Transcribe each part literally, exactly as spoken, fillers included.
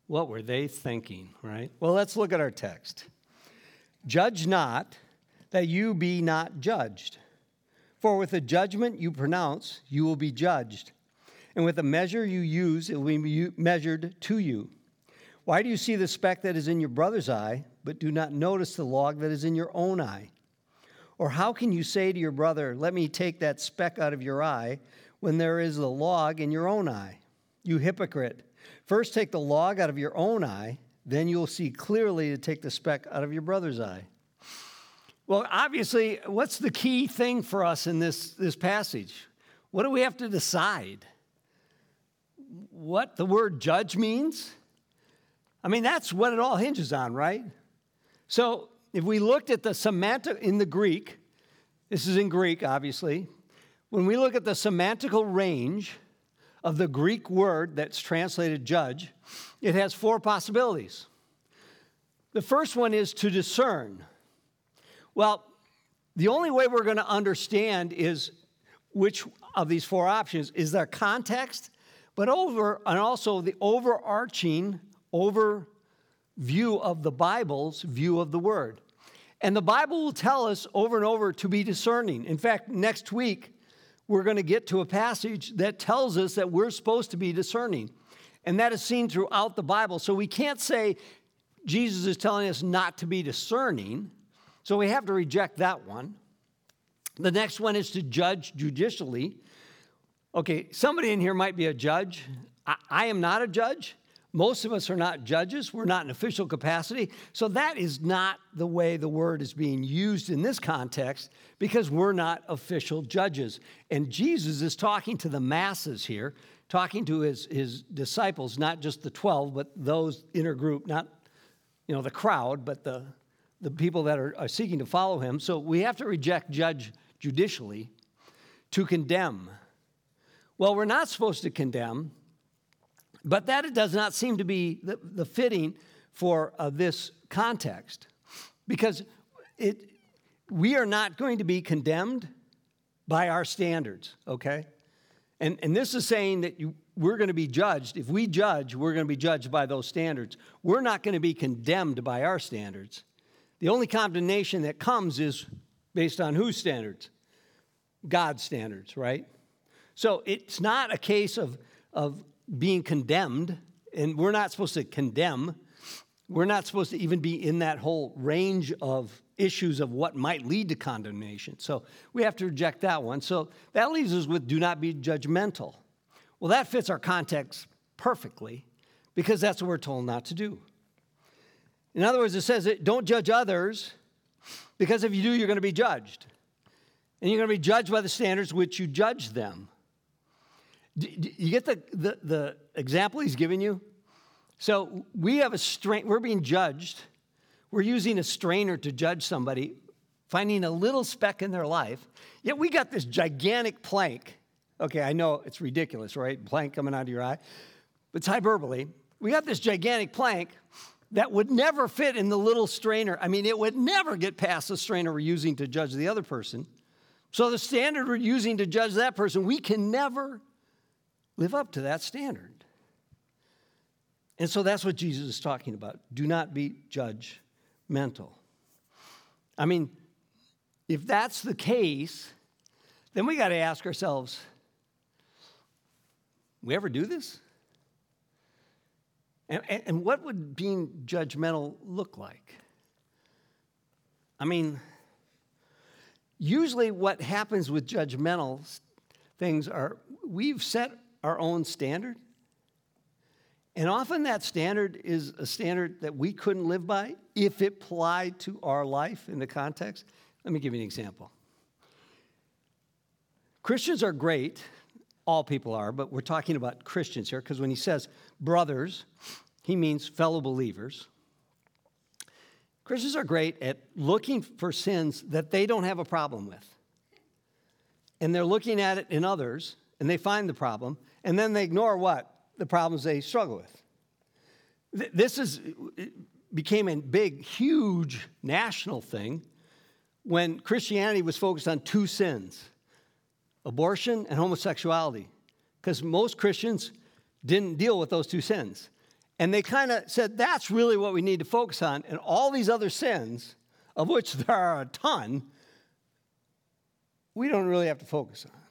What were they thinking, right? Well, let's look at our text. Judge not, that you be not judged. For with the judgment you pronounce, you will be judged. And with the measure you use, it will be measured to you. Why do you see the speck that is in your brother's eye, but do not notice the log that is in your own eye? Or how can you say to your brother, let me take that speck out of your eye, when there is a log in your own eye? You hypocrite. First take the log out of your own eye, then you'll see clearly to take the speck out of your brother's eye. Well, obviously, what's the key thing for us in this, this passage? What do we have to decide? What the word judge means? I mean, that's what it all hinges on, right? So if we looked at the semantic in the Greek, this is in Greek, obviously. When we look at the semantical range of the Greek word that's translated judge, it has four possibilities. The first one is to discern. Well, the only way we're going to understand is which of these four options is their context, but over and also the overarching overview of the Bible's view of the word. And the Bible will tell us over and over to be discerning. In fact, next week, we're going to get to a passage that tells us that we're supposed to be discerning. And that is seen throughout the Bible. So we can't say Jesus is telling us not to be discerning. So we have to reject that one. The next one is to judge judicially. Okay, somebody in here might be a judge. I, I am not a judge. Most of us are not judges. We're not in official capacity. So that is not the way the word is being used in this context because we're not official judges. And Jesus is talking to the masses here, talking to his, his disciples, not just the twelve, but those inner group, not, you know, the crowd, but the, the people that are, are seeking to follow him. So we have to reject judge judicially to condemn. Well, we're not supposed to condemn. But that does not seem to be the, the fitting for uh, this context because it, we are not going to be condemned by our standards, okay? And, and this is saying that you, we're going to be judged. If we judge, we're going to be judged by those standards. We're not going to be condemned by our standards. The only condemnation that comes is based on whose standards? God's standards, right? So it's not a case of, of being condemned, and we're not supposed to condemn. We're not supposed to even be in that whole range of issues of what might lead to condemnation. So we have to reject that one. So that leaves us with do not be judgmental. Well, that fits our context perfectly because that's what we're told not to do. In other words, it says that don't judge others because if you do, you're going to be judged. And you're going to be judged by the standards which you judge them. You get the, the, the example he's giving you? So we have a strain, we're being judged. We're using a strainer to judge somebody, finding a little speck in their life. Yet we got this gigantic plank. Okay, I know it's ridiculous, right? Plank coming out of your eye. But it's hyperbole. We got this gigantic plank that would never fit in the little strainer. I mean, it would never get past the strainer we're using to judge the other person. So the standard we're using to judge that person, we can never live up to that standard. And so that's what Jesus is talking about. Do not be judgmental. I mean, if that's the case, then we got to ask ourselves, we ever do this? And, and, and what would being judgmental look like? I mean, usually what happens with judgmental things are we've set our own standard. And often that standard is a standard that we couldn't live by if it applied to our life in the context. Let me give you an example. Christians are great. All people are, but we're talking about Christians here because when he says brothers, he means fellow believers. Christians are great at looking for sins that they don't have a problem with. And they're looking at it in others, and they find the problem, and then they ignore what? The problems they struggle with. This is became a big, huge national thing when Christianity was focused on two sins, abortion and homosexuality, because most Christians didn't deal with those two sins. And they kind of said, that's really what we need to focus on. And all these other sins, of which there are a ton, we don't really have to focus on.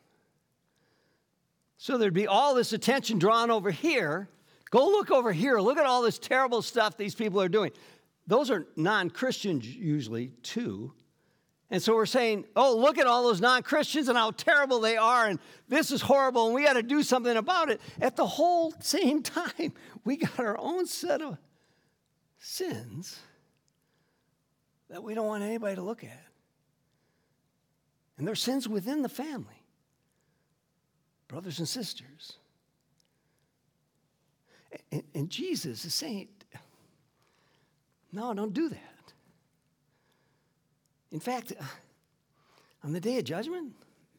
So there'd be all this attention drawn over here. Go look over here. Look at all this terrible stuff these people are doing. Those are non-Christians usually, too. And so we're saying, oh, look at all those non-Christians and how terrible they are, and this is horrible, and we got to do something about it. At the whole same time, we got our own set of sins that we don't want anybody to look at. And they're sins within the family, brothers and sisters. And, and Jesus is saying, no, don't do that. In fact, on the day of judgment,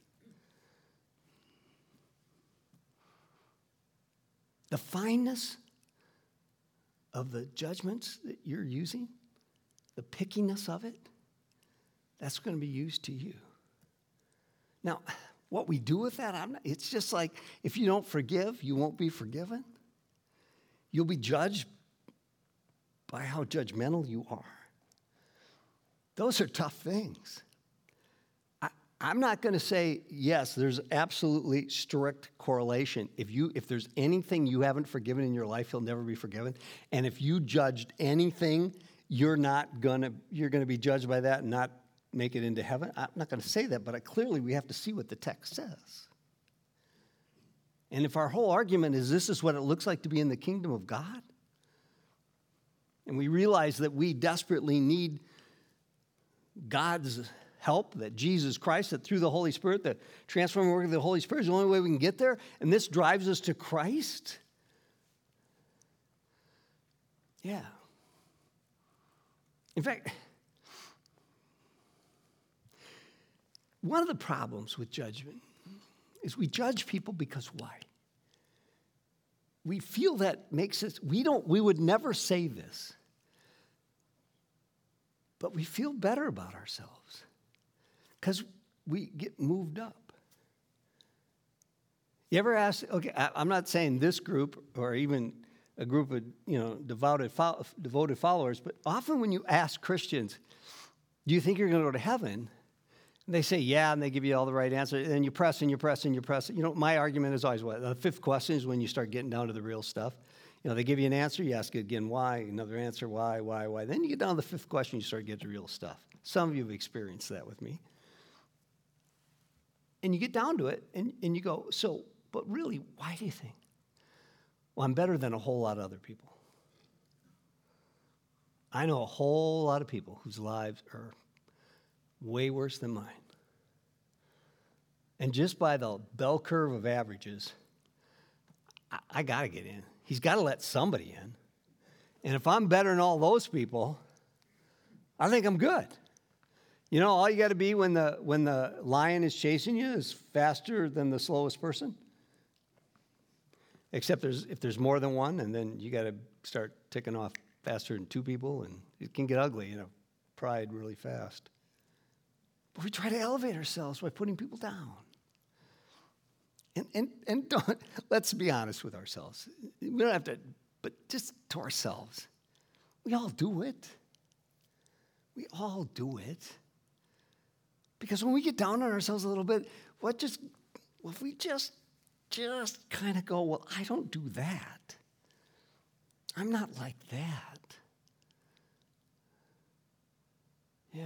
the fineness of the judgments that you're using, the pickiness of it, that's going to be used to you. Now, what we do with that, I'm not, it's just like if you don't forgive, you won't be forgiven. You'll be judged by how judgmental you are. Those are tough things. I, I'm not going to say, yes, there's absolutely strict correlation. If you, if there's anything you haven't forgiven in your life, you'll never be forgiven. And if you judged anything, you're not going to, you're going to be judged by that and not make it into heaven. I'm not going to say that, but I, clearly we have to see what the text says. And if our whole argument is this is what it looks like to be in the kingdom of God, and we realize that we desperately need God's help, that Jesus Christ, that through the Holy Spirit, the transforming work of the Holy Spirit is the only way we can get there, and this drives us to Christ. Yeah. In fact, one of the problems with judgment is we judge people because why? We feel that makes us, we don't, we would never say this, but we feel better about ourselves because we get moved up. You ever ask, okay, I, I'm not saying this group or even a group of, you know, devoted, devoted followers, but often when you ask Christians, do you think you're going to go to heaven? And they say, yeah, and they give you all the right answer. And then you press and you press and you press. You know, my argument is always what? The fifth question is when you start getting down to the real stuff. You know, they give you an answer, you ask it again, why? Another answer, why, why, why? Then you get down to the fifth question, you start getting to real stuff. Some of you have experienced that with me. And you get down to it, and, and you go, so, but really, why do you think? Well, I'm better than a whole lot of other people. I know a whole lot of people whose lives are way worse than mine. And just by the bell curve of averages, I, I got to get in. He's got to let somebody in. And if I'm better than all those people, I think I'm good. You know, all you got to be when the when the lion is chasing you is faster than the slowest person. Except there's if there's more than one, and then you got to start ticking off faster than two people, and it can get ugly, you know, pride really fast. But we try to elevate ourselves by putting people down. And and and don't, let's be honest with ourselves. We don't have to, but just to ourselves. We all do it. We all do it. Because when we get down on ourselves a little bit, what just, well, if we just, just kind of go, well, I don't do that. I'm not like that. Yeah.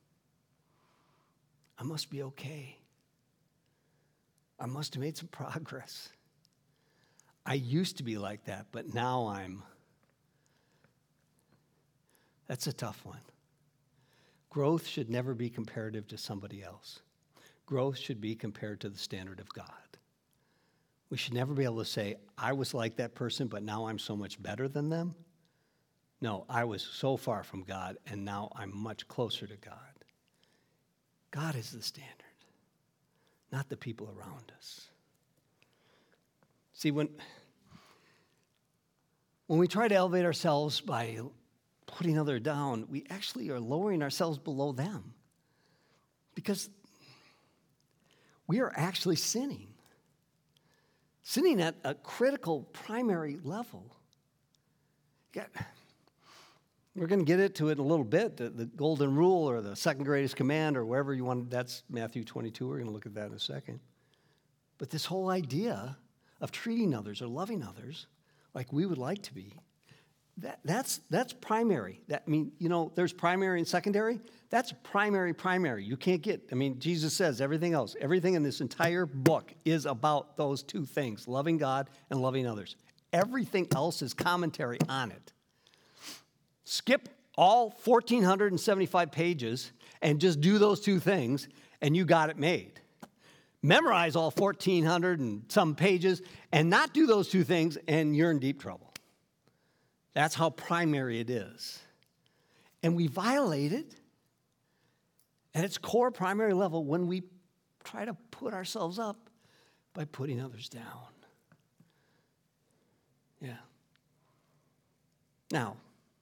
I must be okay. I must have made some progress. I used to be like that, but now I'm. That's a tough one. Growth should never be comparative to somebody else. Growth should be compared to the standard of God. We should never be able to say, I was like that person, but now I'm so much better than them. No, I was so far from God, and now I'm much closer to God. God is the standard, not the people around us. See, when, when we try to elevate ourselves by putting others down, we actually are lowering ourselves below them because we are actually sinning. Sinning at a critical, primary level. we're going to get into it in a little bit, the, the golden rule or the second greatest command or wherever you want. That's Matthew twenty-two. We're going to look at that in a second. But this whole idea of treating others or loving others like we would like to be, that, that's, that's primary. That, I mean, you know, there's primary and secondary. That's primary, primary. You can't get, I mean, Jesus says everything else, everything in this entire book is about those two things, loving God and loving others. Everything else is commentary on it. Skip all one thousand four hundred seventy-five pages and just do those two things, and you got it made. Memorize all fourteen hundred and some pages and not do those two things, and you're in deep trouble. That's how primary it is. And we violate it at its core primary level when we try to put ourselves up by putting others down. Yeah. Now,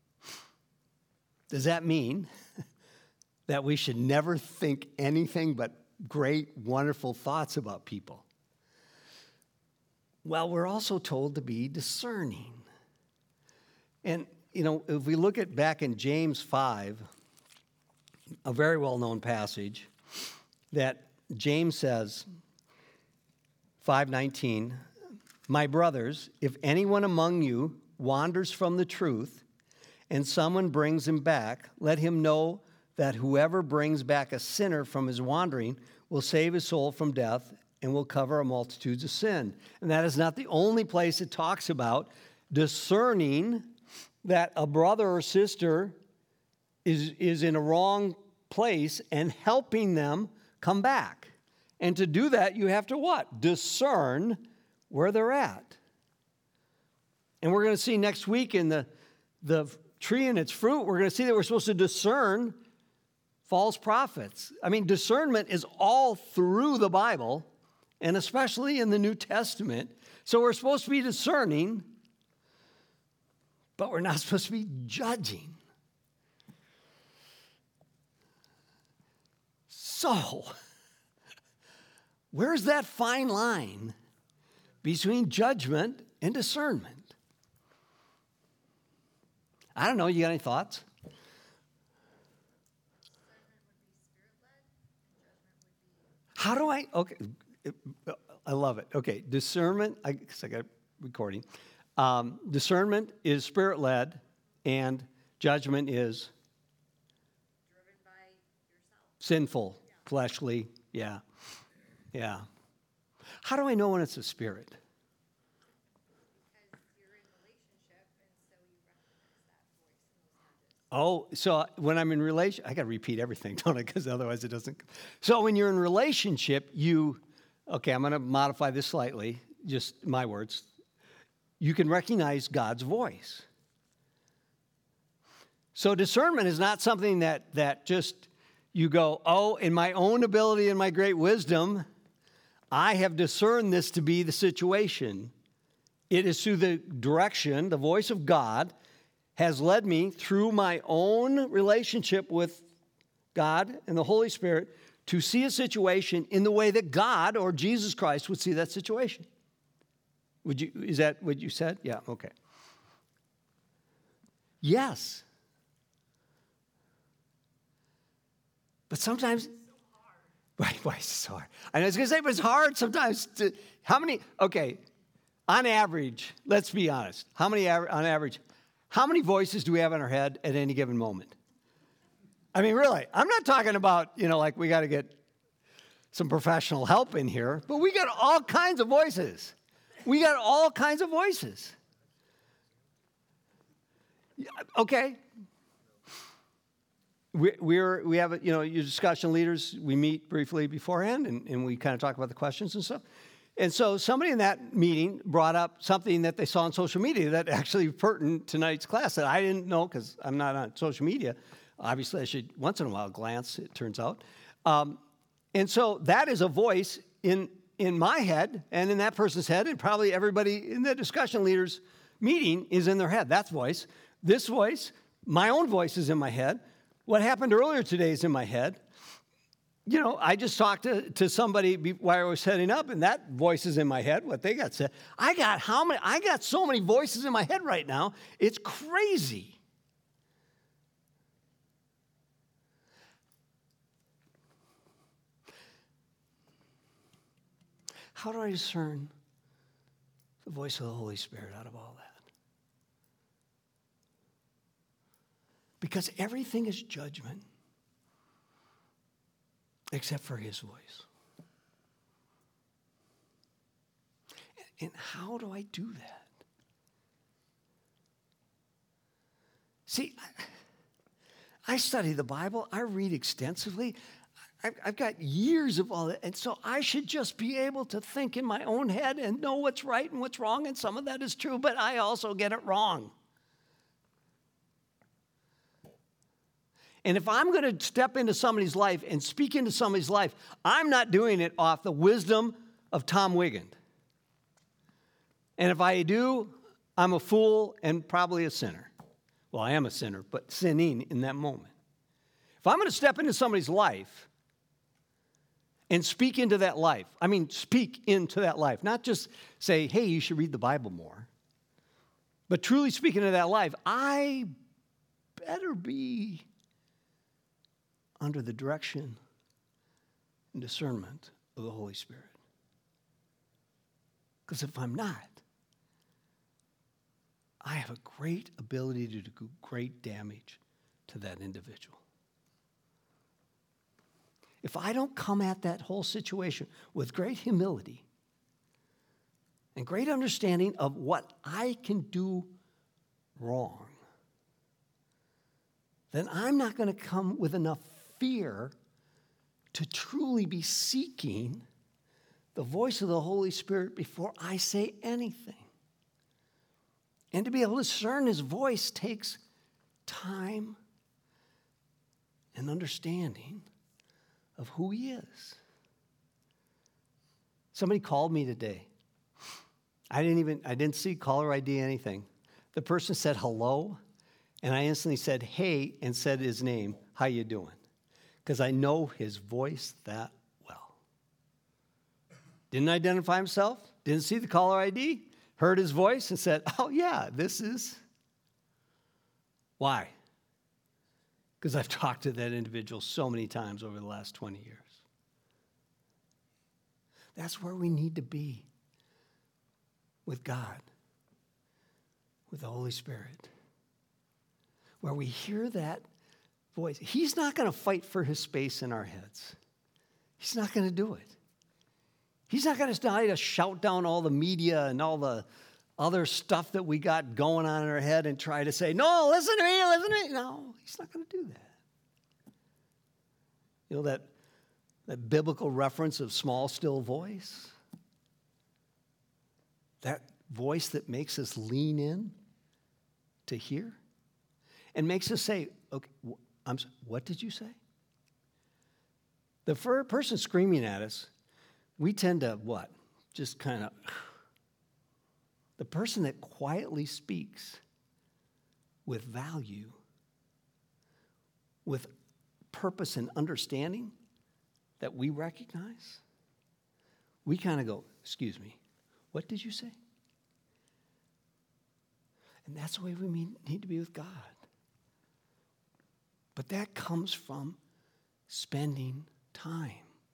does that mean that we should never think anything but great, wonderful thoughts about people? Well, we're also told to be discerning. And, you know, if we look at back in James five, a very well-known passage, that James says, five nineteen, "My brothers, if anyone among you wanders from the truth, and someone brings him back, let him know that whoever brings back a sinner from his wandering will save his soul from death and will cover a multitude of sin." And that is not the only place it talks about discerning that a brother or sister is, is in a wrong place and helping them come back. And to do that, you have to what? Discern where they're at. And we're going to see next week in the, the tree and its fruit, we're going to see that we're supposed to discern false prophets. I mean, discernment is all through the Bible, and especially in the New Testament. So we're supposed to be discerning, but we're not supposed to be judging. So, where's that fine line between judgment and discernment? I don't know. You got any thoughts? How do I, okay, I love it. Okay, discernment, I guess I got recording. Um, discernment is spirit-led, and judgment is driven by yourself. Sinful, yeah. Fleshly, yeah, yeah. How do I know when it's a spirit? Because you're in relationship, and so you recognize that voice and those nudges. Oh, so when I'm in relation, I got to repeat everything, don't I? Because otherwise it doesn't. So when you're in relationship, you, okay, I'm going to modify this slightly, just my words. You can recognize God's voice. So discernment is not something that, that just you go, oh, in my own ability and my great wisdom, I have discerned this to be the situation. It is through the direction, the voice of God has led me through my own relationship with God and the Holy Spirit to see a situation in the way that God or Jesus Christ would see that situation. Would you, is that what you said? Yeah, okay. Yes. But sometimes, why, why is it so hard? I was going to say, but it's hard sometimes. To, how many, okay, on average, let's be honest, how many, on average, how many voices do we have in our head at any given moment? I mean, really, I'm not talking about, you know, like we got to get some professional help in here, but we got all kinds of voices. We got all kinds of voices. Okay. We, we're, we have, a, you know, your discussion leaders, we meet briefly beforehand, and, and we kind of talk about the questions and stuff. And so somebody in that meeting brought up something that they saw on social media that actually pertinent to tonight's class that I didn't know because I'm not on social media. Obviously, I should once in a while glance, it turns out. Um, and so that is a voice in in my head and in that person's head, and probably everybody in the discussion leaders meeting is in their head. That voice. This voice, my own voice is in my head. What happened earlier today is in my head. you know, I just talked to, to somebody be- while I was heading up, and that voice is in my head, what they got said. I got how many, I got so many voices in my head right now, it's crazy. How do I discern the voice of the Holy Spirit out of all that? Because everything is judgment except for his voice. And how do I do that? See, I study the Bible. I read extensively. I've, I've got years of all that. And so I should just be able to think in my own head and know what's right and what's wrong. And some of that is true, but I also get it wrong. And if I'm going to step into somebody's life and speak into somebody's life, I'm not doing it off the wisdom of Tom Wigand. And if I do, I'm a fool and probably a sinner. Well, I am a sinner, but sinning in that moment. If I'm going to step into somebody's life and speak into that life, I mean, speak into that life, not just say, hey, you should read the Bible more, but truly speak into that life, I better be under the direction and discernment of the Holy Spirit. Because if I'm not, I have a great ability to do great damage to that individual. If I don't come at that whole situation with great humility and great understanding of what I can do wrong, then I'm not going to come with enough fear to truly be seeking the voice of the Holy Spirit before I say anything. And to be able to discern his voice takes time and understanding of who he is. Somebody called me today. I didn't even, I didn't see caller I D, anything. The person said hello, and I instantly said hey and said his name, how you doing? Because I know his voice that well. Didn't identify himself, didn't see the caller I D, heard his voice and said, oh yeah, this is. Why? Because I've talked to that individual so many times over the last twenty years. That's where we need to be with God, with the Holy Spirit, where we hear that voice. He's not going to fight for his space in our heads. He's not going to do it. He's not going to try to shout down all the media and all the other stuff that we got going on in our head and try to say, no, listen to me, listen to me. No, he's not going to do that. You know that, that biblical reference of small, still voice? That voice that makes us lean in to hear and makes us say, okay, I'm, what did you say? The first person screaming at us, we tend to what? Just kind of. The person that quietly speaks with value, with purpose and understanding that we recognize, we kind of go, excuse me, what did you say? And that's the way we need to be with God. But that comes from spending time.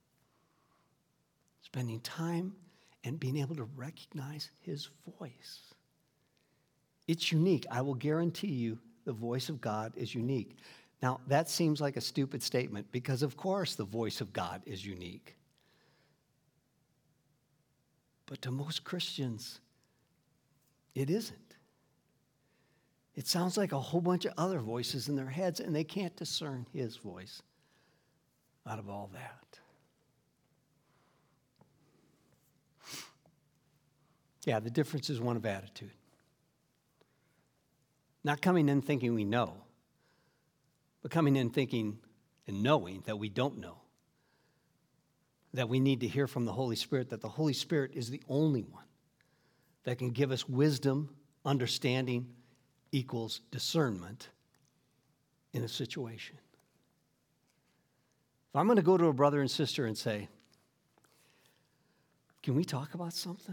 Spending time and being able to recognize his voice. It's unique. I will guarantee you the voice of God is unique. Now, that seems like a stupid statement because, of course, the voice of God is unique. But to most Christians, it isn't. It sounds like a whole bunch of other voices in their heads, and they can't discern his voice out of all that. Yeah, the difference is one of attitude. Not coming in thinking we know, but coming in thinking and knowing that we don't know. That we need to hear from the Holy Spirit, that the Holy Spirit is the only one that can give us wisdom, understanding equals discernment in a situation. If I'm going to go to a brother and sister and say, can we talk about something?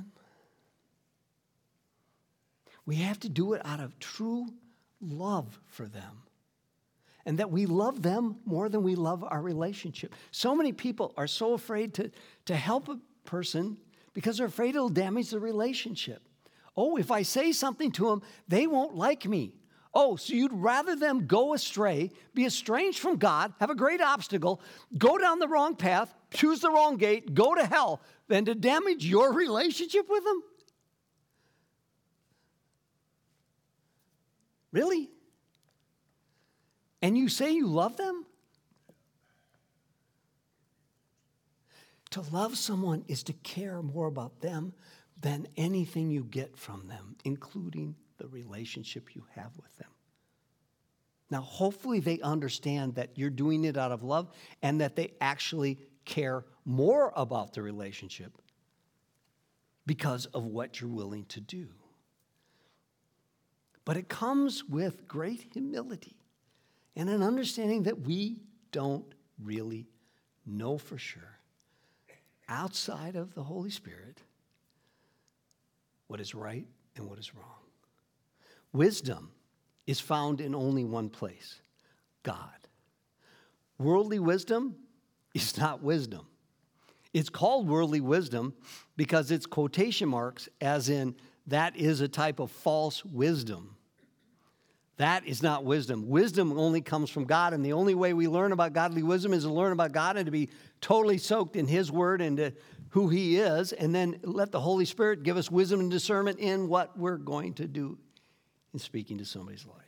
We have to do it out of true love for them. And that we love them more than we love our relationship. So many people are so afraid to, to help a person because they're afraid it'll damage the relationship. Oh, if I say something to them, they won't like me. Oh, so you'd rather them go astray, be estranged from God, have a great obstacle, go down the wrong path, choose the wrong gate, go to hell, than to damage your relationship with them? Really? And you say you love them? To love someone is to care more about them than anything you get from them, including the relationship you have with them. Now, hopefully they understand that you're doing it out of love and that they actually care more about the relationship because of what you're willing to do. But it comes with great humility and an understanding that we don't really know for sure, outside of the Holy Spirit, what is right and what is wrong. Wisdom is found in only one place, God. Worldly wisdom is not wisdom. It's called worldly wisdom because it's quotation marks, as in that is a type of false wisdom. That is not wisdom. Wisdom only comes from God, and the only way we learn about godly wisdom is to learn about God and to be totally soaked in His Word and to who He is, and then let the Holy Spirit give us wisdom and discernment in what we're going to do in speaking to somebody's life.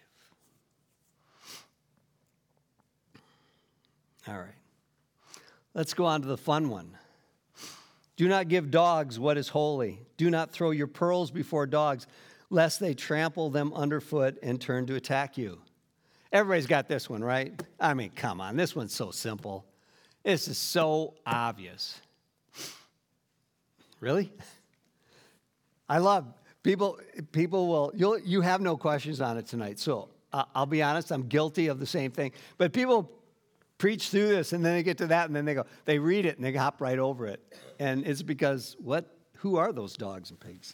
All right. Let's go on to the fun one. Do not give dogs what is holy. Do not throw your pearls before dogs, lest they trample them underfoot and turn to attack you. Everybody's got this one, right? I mean, come on. This one's so simple. This is so obvious. Really? I love people. People will. You'll. You have no questions on it tonight. So uh, I'll be honest. I'm guilty of the same thing. But people preach through this, and then they get to that, and then they go. They read it, and they hop right over it. And it's because what? Who are those dogs and pigs?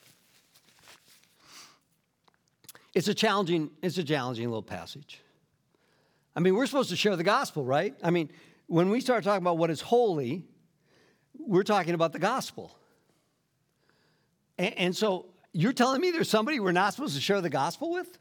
It's a challenging. It's a challenging little passage. I mean, we're supposed to share the gospel, right? I mean, when we start talking about what is holy, we're talking about the gospel. And, and so you're telling me there's somebody we're not supposed to share the gospel with?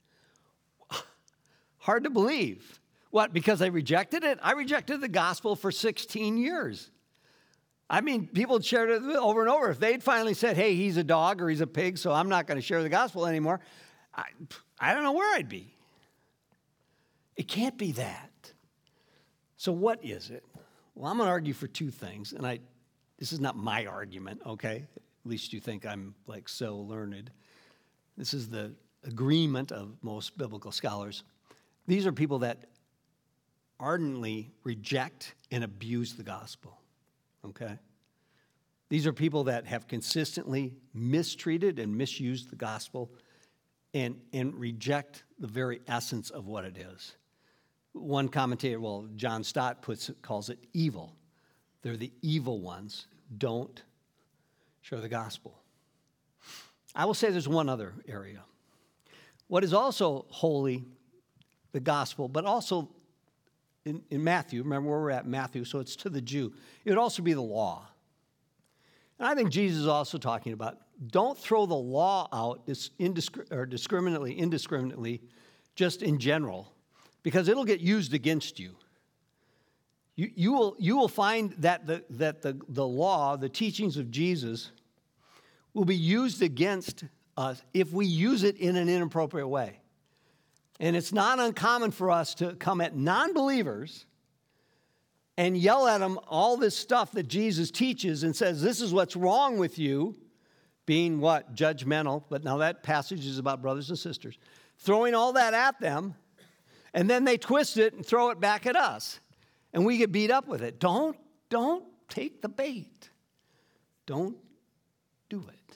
Hard to believe. What, because they rejected it? I rejected the gospel for sixteen years. I mean, people shared it over and over. If they'd finally said, hey, he's a dog or he's a pig, so I'm not going to share the gospel anymore, I, I don't know where I'd be. It can't be that. So what is it? Well, I'm going to argue for two things, and I. This is not my argument, okay? At least you think I'm, like, so learned. This is the agreement of most biblical scholars. These are people that ardently reject and abuse the gospel, okay? These are people that have consistently mistreated and misused the gospel and, and reject the very essence of what it is. One commentator, well, John Stott puts it, calls it evil. They're the evil ones. Don't share the gospel. I will say there's one other area. What is also holy, the gospel, but also in, in Matthew, remember where we're at, Matthew, so it's to the Jew. It would also be the law. And I think Jesus is also talking about, don't throw the law out indiscri- or discriminately, indiscriminately, just in general, because it'll get used against you. You, you, will, you will find that, the, that the, the law, the teachings of Jesus, will be used against us if we use it in an inappropriate way. And it's not uncommon for us to come at non-believers and yell at them all this stuff that Jesus teaches and says, this is what's wrong with you, being what? Judgmental. But now that passage is about brothers and sisters. Throwing all that at them, and then they twist it and throw it back at us. And we get beat up with it. Don't, don't take the bait. Don't do it.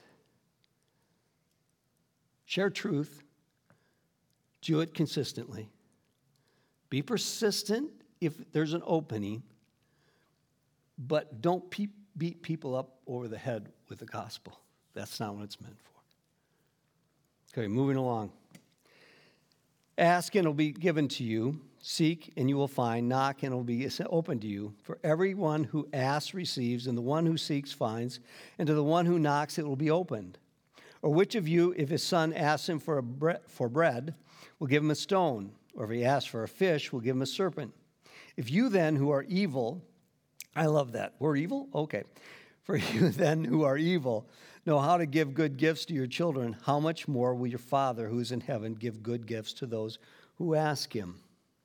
Share truth. Do it consistently. Be persistent if there's an opening, but don't pe- beat people up over the head with the gospel. That's not what it's meant for. Okay, moving along. Ask and it will be given to you. Seek and you will find. Knock and it will be open to you. For everyone who asks receives, and the one who seeks finds, and to the one who knocks it will be opened. Or which of you, if his son asks him for, a bre- for bread, will give him a stone? Or if he asks for a fish, will give him a serpent? If you then, who are evil, I love that. We're evil? Okay. For you then, who are evil, know how to give good gifts to your children, how much more will your Father who is in heaven give good gifts to those who ask him?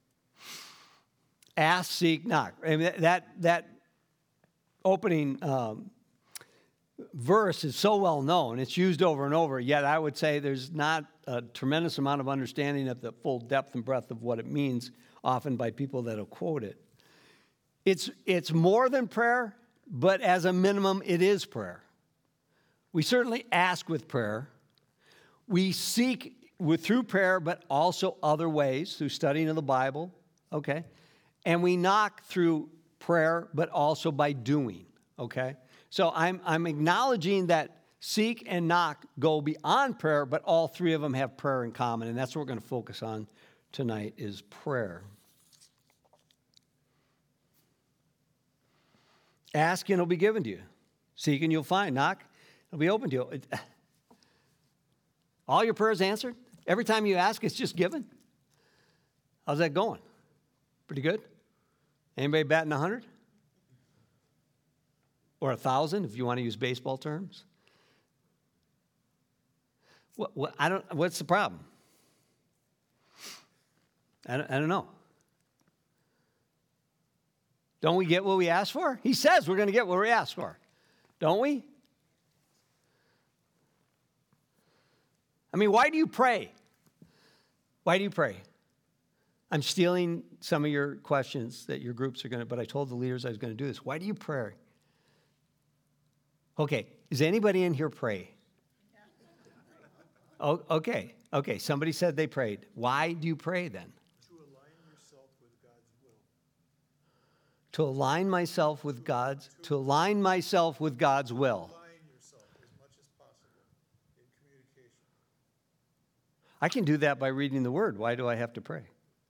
Ask, seek, knock. I mean, that, that opening um, verse is so well known. It's used over and over, yet I would say there's not a tremendous amount of understanding of the full depth and breadth of what it means, often by people that will quote it. It's, it's more than prayer, but as a minimum, it is prayer. We certainly ask with prayer. We seek with, through prayer, but also other ways, through studying of the Bible, okay? And we knock through prayer, but also by doing, okay? So I'm, I'm acknowledging that seek and knock go beyond prayer, but all three of them have prayer in common, and that's what we're going to focus on tonight is prayer. Ask and it'll be given to you. Seek and you'll find. Knock, it'll be open to you. All your prayers answered? Every time you ask, it's just given? How's that going? Pretty good? Anybody batting a hundred? Or a thousand, if you want to use baseball terms? What, what, I don't, what's the problem? I don't, I don't know. Don't we get what we ask for? He says we're going to get what we ask for. Don't we? I mean, why do you pray? Why do you pray? I'm stealing some of your questions that your groups are going to, but I told the leaders I was going to do this. Why do you pray? Okay, does anybody in here pray? Oh, okay, okay. Somebody said they prayed. Why do you pray then? To align yourself with God's will. To align myself with God's, to align myself with God's will. Align yourself as much as possible in communication. I can do that by reading the Word. Why do I have to pray?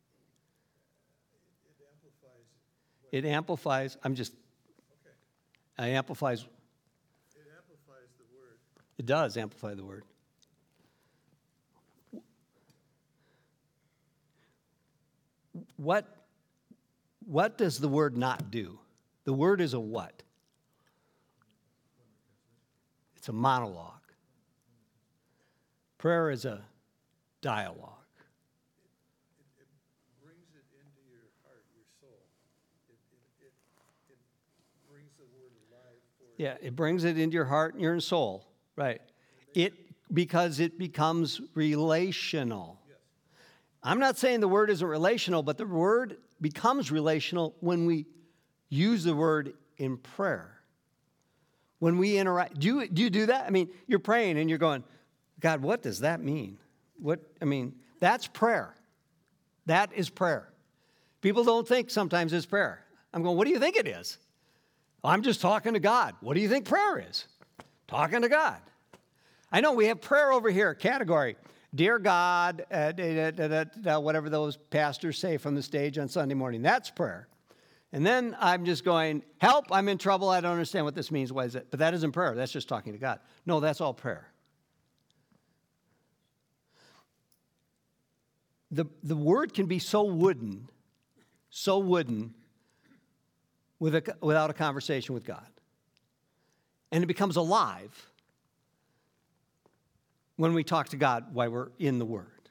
It, it amplifies. What, It amplifies, I'm just, okay. it amplifies, It amplifies the word. it does amplify the Word. What, what does the Word not do? The Word is a what? It's a monologue. Prayer is a dialogue. It, it brings it into your heart, your soul. It, it, it, it brings the word alive for you. Yeah, it brings it into your heart and your soul. Right. It because it becomes relational. Yes. I'm not saying the word isn't relational, but the word becomes relational when we use the word in prayer. When we interact, do you, do you do that? I mean, you're praying and you're going, God, what does that mean? What, I mean, that's prayer. That is prayer. People don't think sometimes it's prayer. I'm going, what do you think it is? I'm just talking to God. What do you think prayer is? Talking to God. I know we have prayer over here, category. Dear God, uh, da, da, da, da, whatever those pastors say from the stage on Sunday morning. That's prayer. And then I'm just going, help, I'm in trouble. I don't understand what this means. Why is it? But that isn't prayer. That's just talking to God. No, that's all prayer. The, the word can be so wooden, so wooden, with a, without a conversation with God. And it becomes alive when we talk to God while we're in the Word.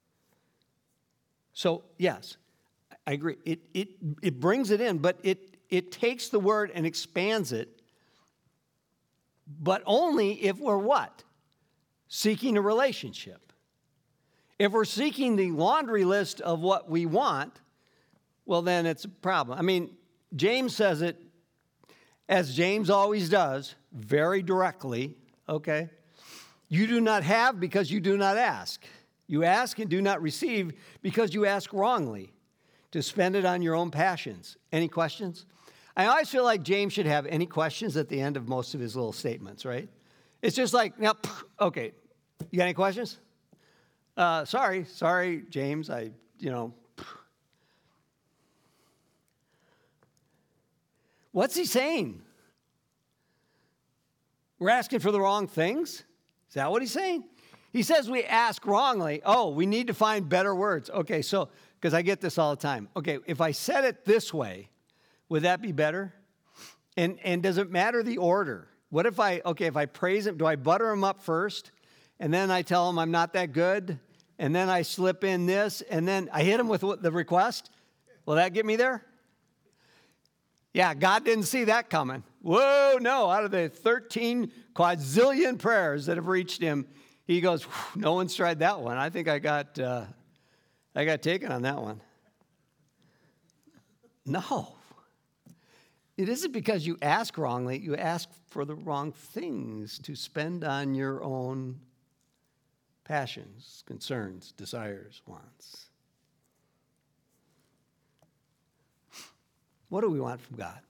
So, yes, I agree. It, it, it brings it in, but it, it takes the Word and expands it, but only if we're what? Seeking a relationship. If we're seeking the laundry list of what we want, well, then it's a problem. I mean, James says it, as James always does, very directly, okay? You do not have because you do not ask. You ask and do not receive because you ask wrongly, to spend it on your own passions. Any questions? I always feel like James should have any questions at the end of most of his little statements, right? It's just like, now, okay, you got any questions? Uh, sorry, sorry, James, I, you know. What's he saying? We're asking for the wrong things? Is that what he's saying? He says we ask wrongly. Oh, we need to find better words. Okay, so, because I get this all the time. Okay, if I said it this way, would that be better? And and does it matter the order? What if I, okay, if I praise him, do I butter him up first? And then I tell him I'm not that good? And then I slip in this? And then I hit him with the request? Will that get me there? Yeah, God didn't see that coming. Whoa, no, out of the thirteen quadrillion prayers that have reached him, he goes, no one's tried that one. I think I got, uh, I got taken on that one. No. It isn't because you ask wrongly. You ask for the wrong things to spend on your own passions, concerns, desires, wants. What do we want from God?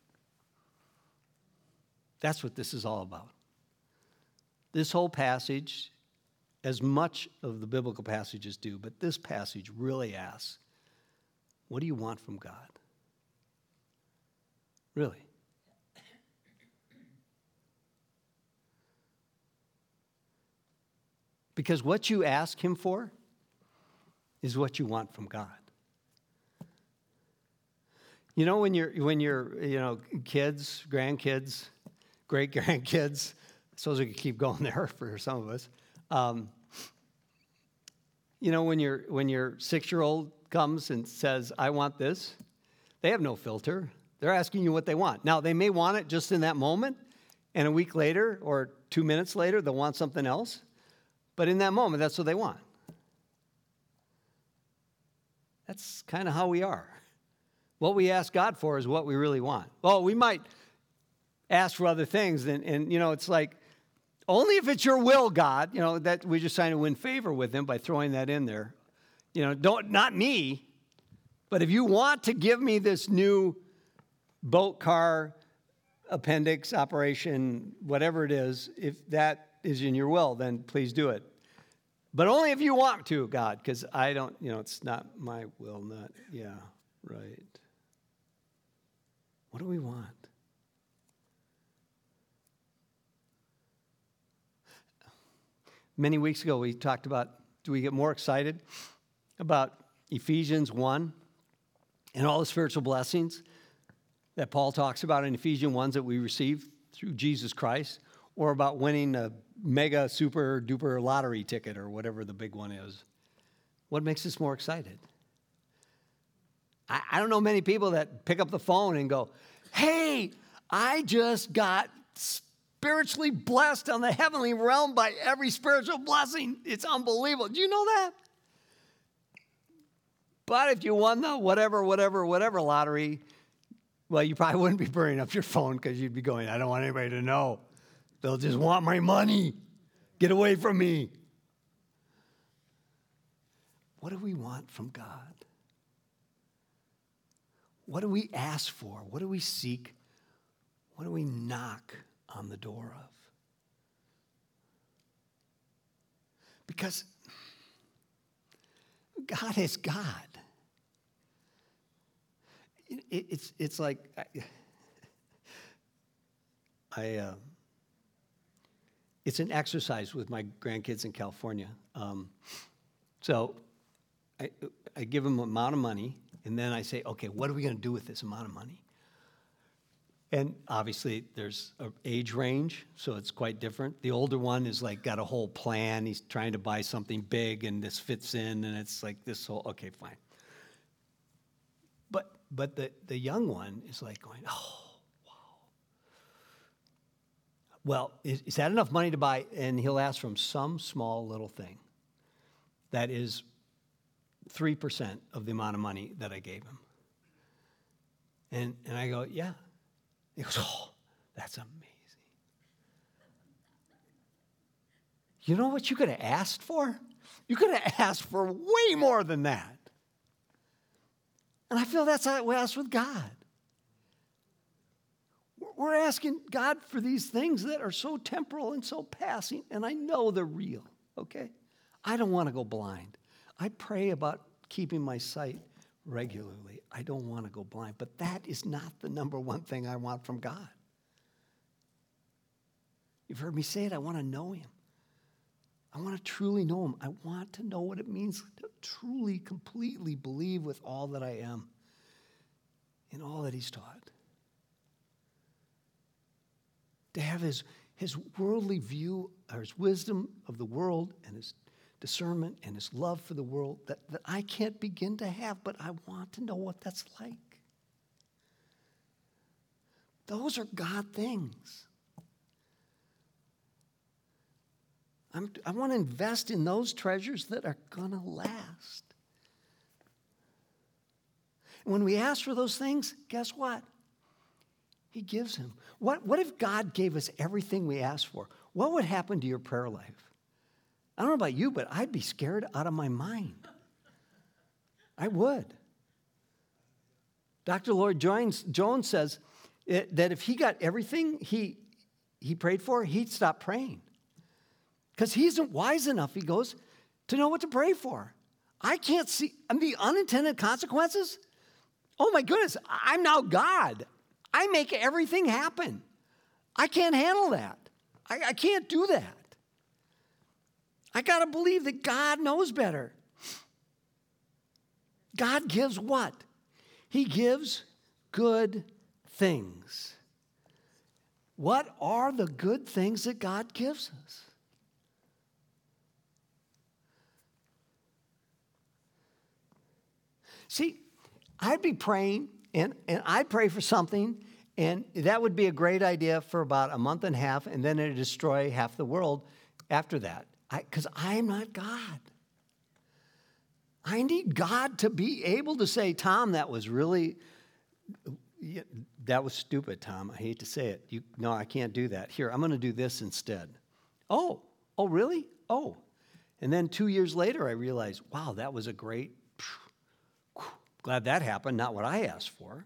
That's what this is all about. This whole passage, as much of the biblical passages do, but this passage really asks, what do you want from God? Really? Because what you ask him for is what you want from God. You know, when you're, when you're, you know, kids, grandkids, great grandkids, I suppose we could keep going there for some of us. Um, you know, when your when your six-year-old comes and says, I want this, they have no filter. They're asking you what they want. Now, they may want it just in that moment, and a week later or two minutes later, they'll want something else. But in that moment, that's what they want. That's kind of how we are. What we ask God for is what we really want. Well, we might ask for other things, and, and you know, it's like, only if it's your will, God, you know, that we're just trying to win favor with him by throwing that in there. You know, don't, not me, but if you want to give me this new boat, car, appendix, operation, whatever it is, if that is in your will, then please do it. But only if you want to, God, because I don't, you know, it's not my will, not, yeah, right. What do we want? Many weeks ago, we talked about, do we get more excited about Ephesians one and all the spiritual blessings that Paul talks about in Ephesians one that we receive through Jesus Christ, or about winning a mega super duper lottery ticket or whatever the big one is? What makes us more excited? I, I don't know many people that pick up the phone and go, hey, I just got spiritually blessed on the heavenly realm by every spiritual blessing. It's unbelievable. Do you know that? But if you won the whatever, whatever, whatever lottery, well, you probably wouldn't be burning up your phone because you'd be going, I don't want anybody to know. They'll just want my money. Get away from me. What do we want from God? What do we ask for? What do we seek? What do we knock on the door of? Because God is God. It, it's it's like I, I uh, it's an exercise with my grandkids in California. Um, so I I give them an amount of money, and then I say, okay, what are we going to do with this amount of money? And obviously, there's an age range, so it's quite different. The older one is like got a whole plan. He's trying to buy something big, and this fits in, and it's like this whole, okay, fine. But but the, the young one is like going, oh, wow. Well, is, is that enough money to buy? And he'll ask from some small little thing that is three percent of the amount of money that I gave him. And and I go, yeah. He goes, oh, that's amazing. You know what you could have asked for? You could have asked for way more than that. And I feel that's how we ask with God. We're asking God for these things that are so temporal and so passing, and I know they're real, okay? I don't want to go blind. I pray about keeping my sight regularly. I don't want to go blind, but that is not the number one thing I want from God. You've heard me say it. I want to know him. I want to truly know him. I want to know what it means to truly, completely believe with all that I am in all that he's taught. To have his, his worldly view, or his wisdom of the world and his discernment and his love for the world that, that I can't begin to have, but I want to know what that's like. Those are God things. I'm, I want to invest in those treasures that are going to last. When we ask for those things, guess what? He gives them. What, what if God gave us everything we asked for? What would happen to your prayer life? I don't know about you, but I'd be scared out of my mind. I would. Doctor Lloyd Jones, Jones says it, that if he got everything he, he prayed for, he'd stop praying. Because he isn't wise enough, he goes, to know what to pray for. I can't see, I mean, the unintended consequences. Oh my goodness, I'm now God. I make everything happen. I can't handle that. I, I can't do that. I got to believe that God knows better. God gives what? He gives good things. What are the good things that God gives us? See, I'd be praying, and, and I'd pray for something, and that would be a great idea for about a month and a half, and then it'd destroy half the world after that. Because I'm not God. I need God to be able to say, Tom, that was really, that was stupid, Tom. I hate to say it. You, no, I can't do that. Here, I'm going to do this instead. Oh, oh, really? Oh. And then two years later, I realized, wow, that was a great, glad that happened, not what I asked for.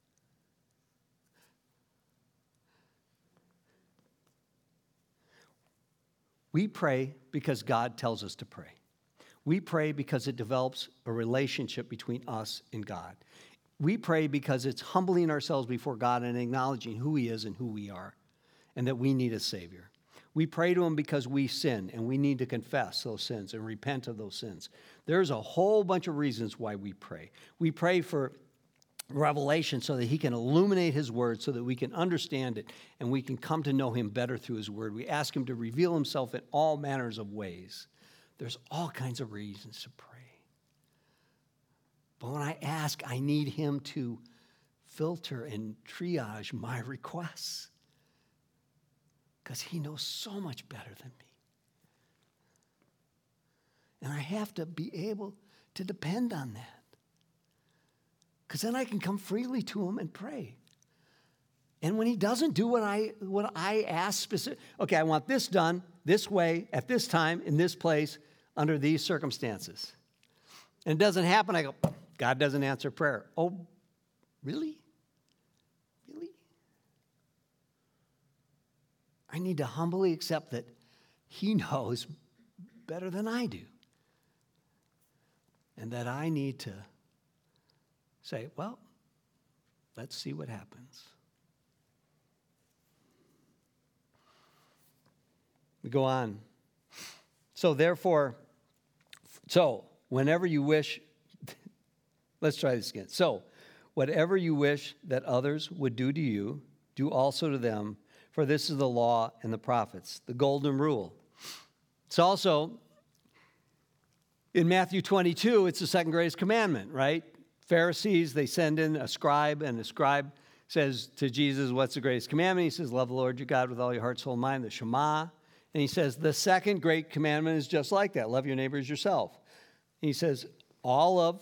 We pray because God tells us to pray. We pray because it develops a relationship between us and God. We pray because it's humbling ourselves before God and acknowledging who he is and who we are, and that we need a Savior. We pray to him because we sin, and we need to confess those sins and repent of those sins. There's a whole bunch of reasons why we pray. We pray for revelation so that he can illuminate his word so that we can understand it and we can come to know him better through his word. We ask him to reveal himself in all manners of ways. There's all kinds of reasons to pray. But when I ask, I need him to filter and triage my requests because he knows so much better than me. And I have to be able to depend on that. Because then I can come freely to him and pray. And when he doesn't do what I what I ask specific, okay, I want this done this way, at this time, in this place, under these circumstances. And it doesn't happen, I go, God doesn't answer prayer. Oh, really? Really? I need to humbly accept that he knows better than I do. And that I need to say, well, let's see what happens. We go on. So therefore, so whenever you wish, let's try this again. So whatever you wish that others would do to you, do also to them, for this is the law and the prophets, the golden rule. It's also, in Matthew twenty-two, it's the second greatest commandment, right? Pharisees, they send in a scribe, and the scribe says to Jesus, what's the greatest commandment? He says, love the Lord your God with all your heart, soul, and mind, the Shema. And he says, the second great commandment is just like that. Love your neighbor as yourself. And he says, all of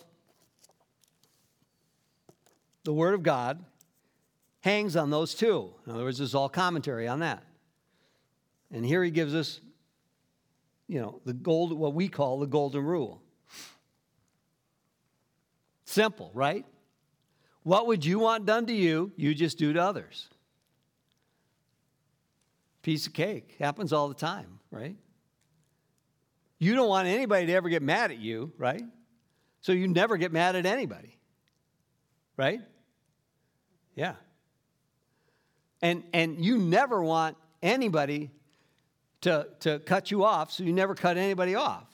the Word of God hangs on those two. In other words, there's all commentary on that. And here he gives us, you know, the gold, what we call the golden rule. Simple, right? What would you want done to you, you just do to others. Piece of cake. Happens all the time, right? You don't want anybody to ever get mad at you, right? So you never get mad at anybody, right? Yeah. And and you never want anybody to, to cut you off, so you never cut anybody off.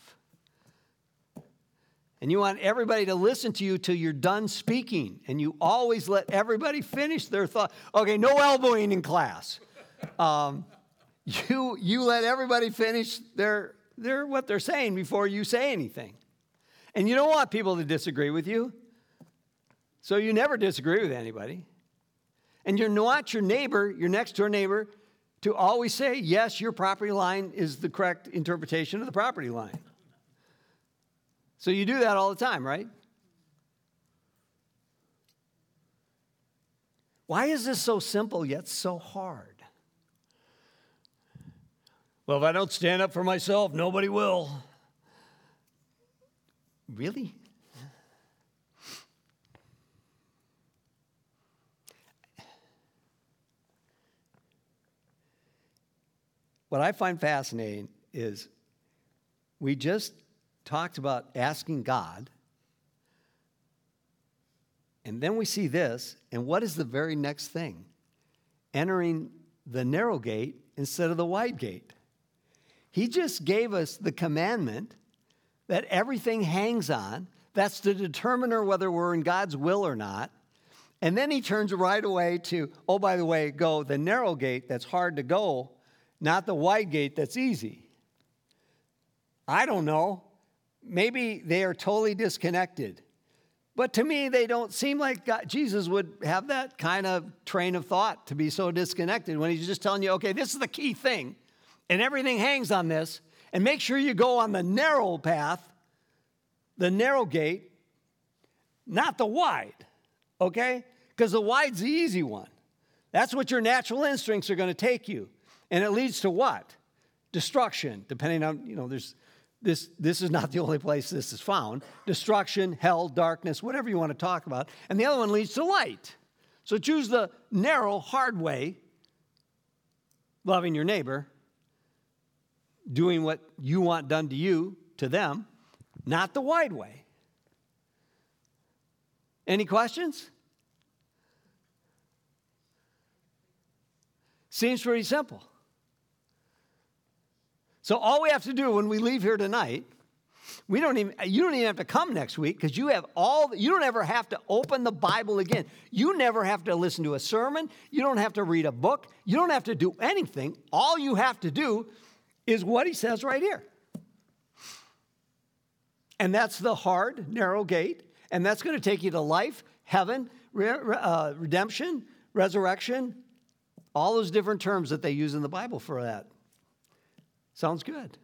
And you want everybody to listen to you till you're done speaking, and you always let everybody finish their thought. Okay, no elbowing in class. Um, you you let everybody finish their their what they're saying before you say anything. And you don't want people to disagree with you. So you never disagree with anybody. And you want your neighbor, your next door neighbor, to always say, yes, your property line is the correct interpretation of the property line. So you do that all the time, right? Why is this so simple yet so hard? Well, if I don't stand up for myself, nobody will. Really? What I find fascinating is we just talked about asking God, and then we see this, and what is the very next thing? Entering the narrow gate instead of the wide gate. He just gave us the commandment that everything hangs on. That's the determiner whether we're in God's will or not. And then he turns right away to, oh, by the way, go the narrow gate that's hard to go, not the wide gate that's easy. I don't know. Maybe they are totally disconnected. But to me, they don't seem like God, Jesus would have that kind of train of thought to be so disconnected when he's just telling you, okay, this is the key thing, and everything hangs on this, and make sure you go on the narrow path, the narrow gate, not the wide, okay? Because the wide's the easy one. That's what your natural instincts are going to take you. And it leads to what? Destruction, depending on, you know, there's this, this is not the only place this is found. Destruction, hell, darkness, whatever you want to talk about. And the other one leads to light. So choose the narrow, hard way, loving your neighbor, doing what you want done to you, to them, not the wide way. Any questions? Seems pretty simple. So all we have to do when we leave here tonight, we don't even, you don't even have to come next week because you have all, you don't ever have to open the Bible again. You never have to listen to a sermon. You don't have to read a book. You don't have to do anything. All you have to do is what he says right here. And that's the hard, narrow gate. And that's going to take you to life, heaven, re- uh, redemption, resurrection, all those different terms that they use in the Bible for that. Sounds good.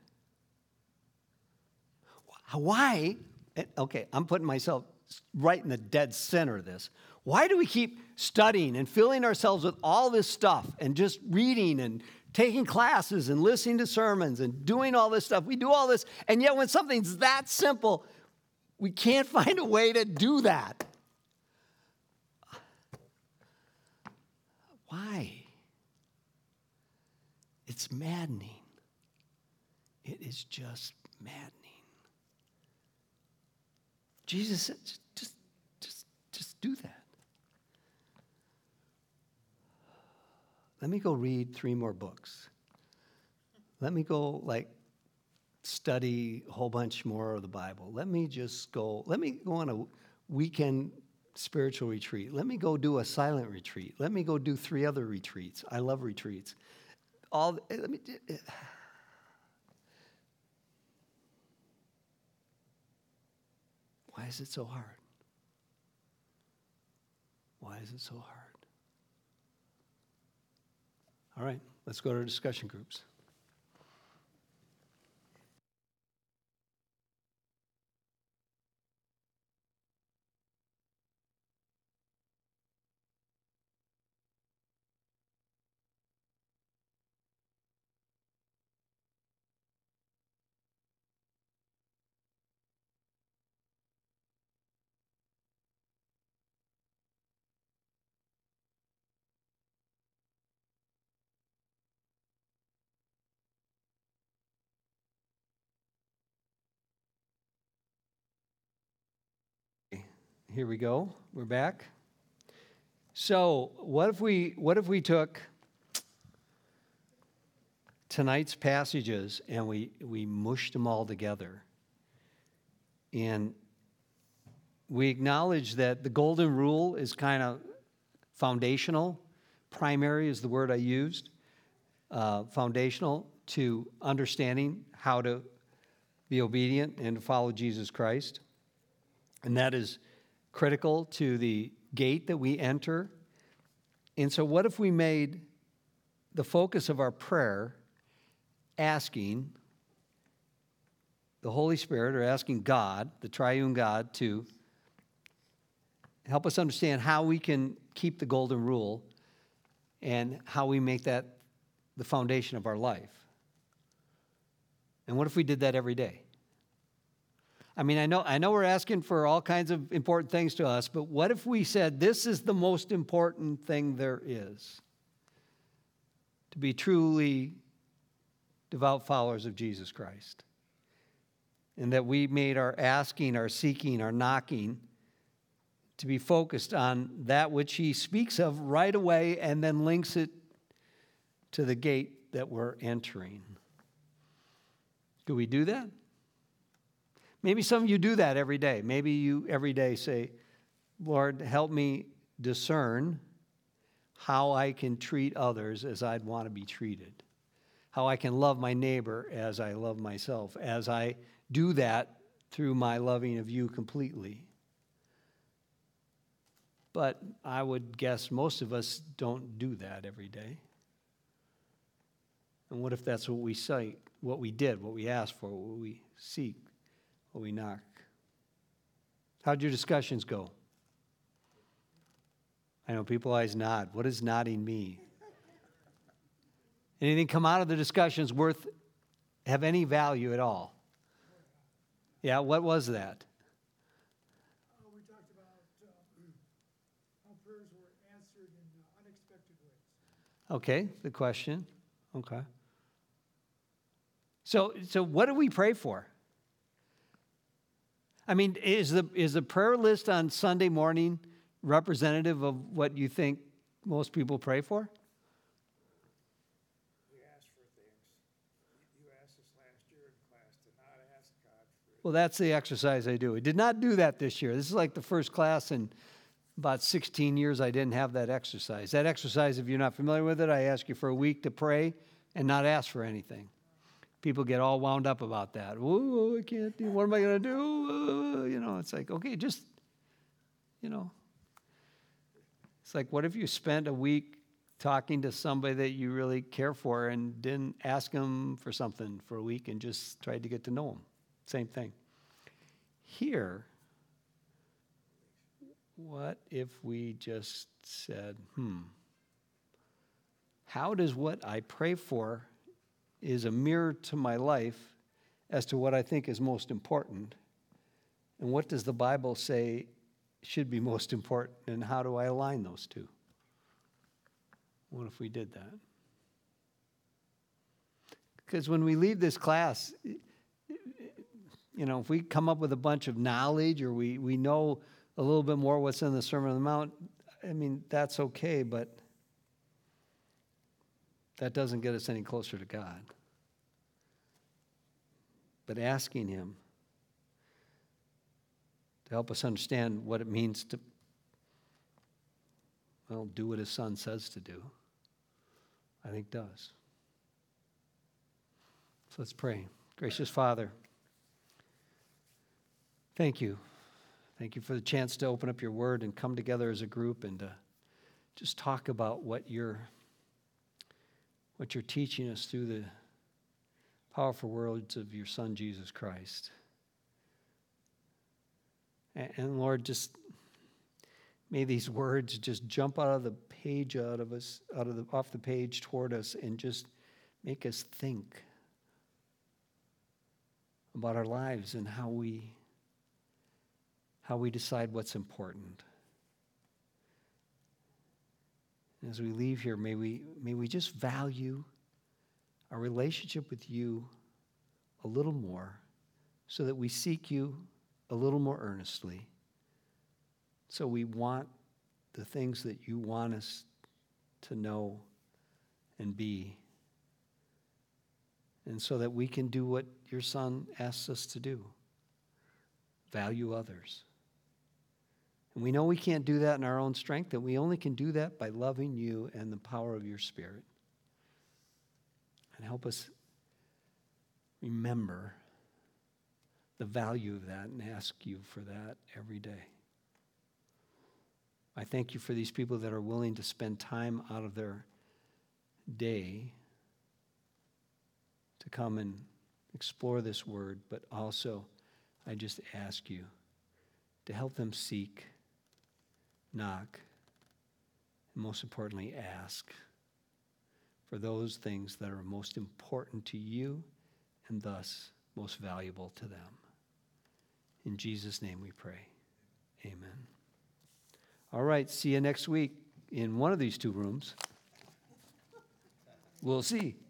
Why? Okay, I'm putting myself right in the dead center of this. Why do we keep studying and filling ourselves with all this stuff and just reading and taking classes and listening to sermons and doing all this stuff? We do all this, and yet when something's that simple, we can't find a way to do that. Why? It's maddening. It is just maddening. Jesus said, just, just, just do that. Let me go read three more books. Let me go, like, study a whole bunch more of the Bible. Let me just go, let me go on a weekend spiritual retreat. Let me go do a silent retreat. Let me go do three other retreats. I love retreats. All, let me... Why is it so hard? Why is it so hard? All right, let's go to our discussion groups. here we go. We're back. So, what if we what if we took tonight's passages and we we mushed them all together? And we acknowledge that the golden rule is kind of foundational. Primary is the word I used. Uh, foundational to understanding how to be obedient and to follow Jesus Christ. And that is critical to the gate that we enter. And so what if we made the focus of our prayer asking the Holy Spirit, or asking God, the triune God, to help us understand how we can keep the golden rule and how we make that the foundation of our life? And what if we did that every day? I mean, I know, I know we're asking for all kinds of important things to us, but what if we said this is the most important thing there is? To be truly devout followers of Jesus Christ. And that we made our asking, our seeking, our knocking to be focused on that which he speaks of right away and then links it to the gate that we're entering. Do we do that? Maybe some of you do that every day. Maybe you every day say, Lord, help me discern how I can treat others as I'd want to be treated. How I can love my neighbor as I love myself. As I do that through my loving of you completely. But I would guess most of us don't do that every day. And what if that's what we say, what we did, what we asked for, what we seek, what we knock? How'd your discussions go? I know people always nod. What does nodding mean? Anything come out of the discussions worth, have any value at all? Yeah, what was that? Uh, we talked about uh, how prayers were answered in uh, unexpected ways. Okay, the question. Okay. So, so what do we pray for? I mean, is the is the prayer list on Sunday morning representative of what you think most people pray for? We ask for things. You you asked us last year in class to not ask God for. Well, that's the exercise I do. I did not do that this year. This is like the first class in about sixteen years I didn't have that exercise. That exercise, if you're not familiar with it, I ask you for a week to pray and not ask for anything. People get all wound up about that. Whoa, I can't do, what am I going to do? Uh, you know, it's like, okay, just, you know. It's like, what if you spent a week talking to somebody that you really care for and didn't ask them for something for a week and just tried to get to know them? Same thing. Here, what if we just said, hmm, how does what I pray for is a mirror to my life as to what I think is most important? And what does the Bible say should be most important, and how do I align those two? What if we did that? Because when we leave this class, you know, if we come up with a bunch of knowledge or we, we know a little bit more what's in the Sermon on the Mount, I mean, that's okay, but that doesn't get us any closer to God. But asking him to help us understand what it means to, well, do what his son says to do, I think does. So let's pray. Gracious Father, thank you. Thank you for the chance to open up your word and come together as a group and to just talk about what you're what you're teaching us through the powerful words of your Son, Jesus Christ. And, and Lord, just may these words just jump out of the page, out of us, out of the off the page toward us, and just make us think about our lives and how we how we decide what's important. As we leave here, may we, may we just value our relationship with you a little more so that we seek you a little more earnestly. So we want the things that you want us to know and be. And so that we can do what your Son asks us to do. Value others. And we know we can't do that in our own strength, that we only can do that by loving you and the power of your Spirit. And help us remember the value of that and ask you for that every day. I thank you for these people that are willing to spend time out of their day to come and explore this word, but also I just ask you to help them seek, knock, and most importantly, ask for those things that are most important to you and thus most valuable to them. In Jesus' name we pray. Amen. All right, see you next week in one of these two rooms. We'll see.